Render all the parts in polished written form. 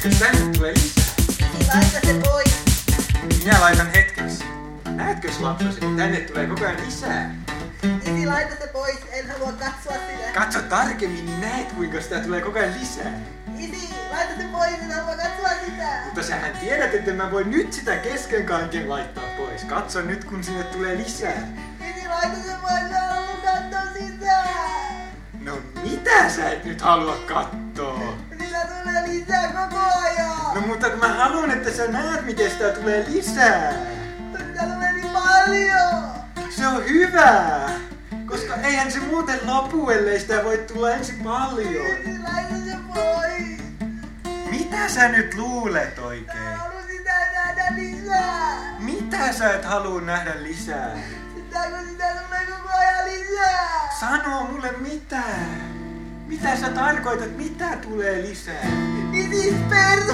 Tänne tulee lisää. Isi, laita se pois. Minä laitan hetkeksi. Näetkö lapsasi, että tänne tulee koko ajan lisää? Isi, laita se pois. En halua katsoa sitä. Katso tarkemmin, niin näet kuinka sitä tulee koko ajan lisää. Isi, laita se pois. En halua katsoa sitä. Mutta sähän tiedät, että mä voin nyt sitä kesken kaiken laittaa pois. Katso nyt, kun sinne tulee lisää. Isi, laita se pois. En halua katsoa sitä. No mitä sä et nyt halua kattoo? Sitä tulee lisää koko ajan. No mutta kun mä haluan, että sä näet, miten sitä tulee lisää. Sitä tulee niin paljon. Se on hyvä. Koska eihän se muuten lopu, ellei sitä voi tulla ensin paljon. Isi, laita se pois. Mitä sä nyt luulet Mä oikein? haluan sitä nähdä lisää. Mitä sä et halua nähdä lisää? Sitä kun sitä tulee koko ajan lisää. Sano mulle mitä. Mitä sä tarkoitat? Mitä tulee lisää? Isi, persu.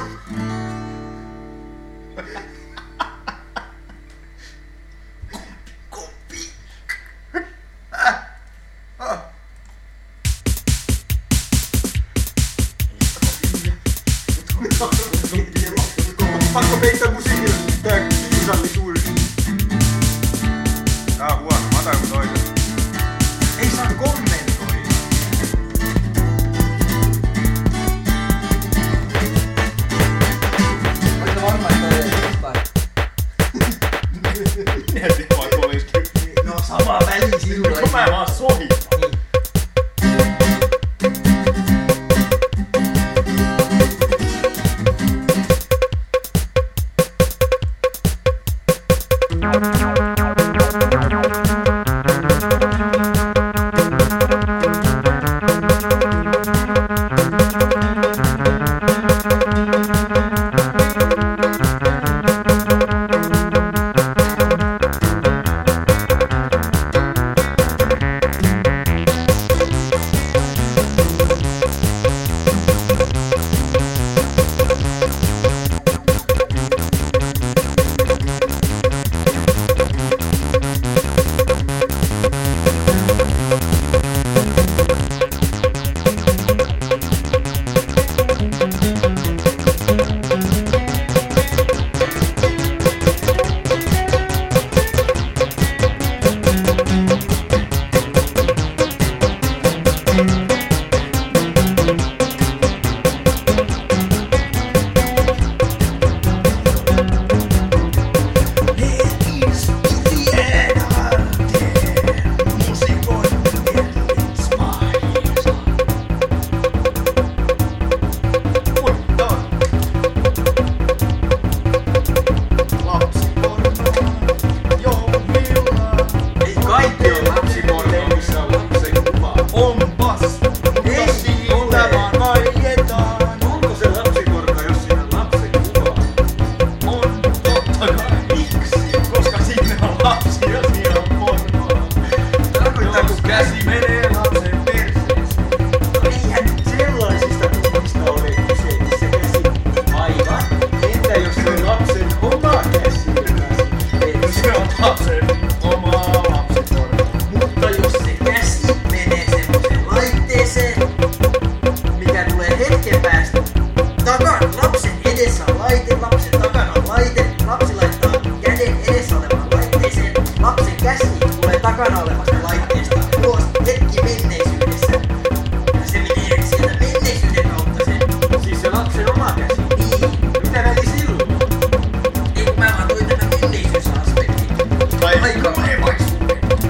Kumpi? Pakko peittää musiikilla tää kiusallisuus. Tää on huono, mä otan joku toisen. Ei saa kommentoida. Oletko varma, että toi ei jostain? Minä tiedän vaikka olisikin. No sama väli sinulla. Kun mä vaan sohitan. Niin.